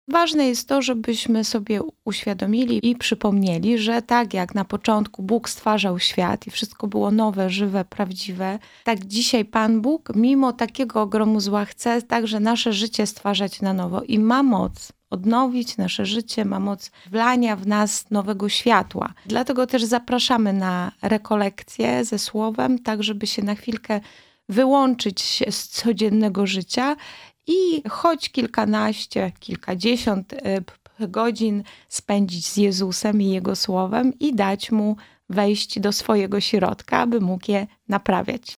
Ważne jest to, żebyśmy sobie uświadomili i przypomnieli, że tak jak na początku Bóg stwarzał świat i wszystko było nowe, żywe, prawdziwe, tak dzisiaj Pan Bóg, mimo takiego ogromu zła, chce także nasze życie stwarzać na nowo i ma moc odnowić nasze życie, ma moc wlania w nas nowego światła. Dlatego też zapraszamy na rekolekcje ze Słowem, tak żeby się na chwilkę wyłączyć z codziennego życia i choć kilkanaście, kilkadziesiąt godzin spędzić z Jezusem i Jego Słowem i dać Mu wejść do swojego środka, aby mógł je naprawiać.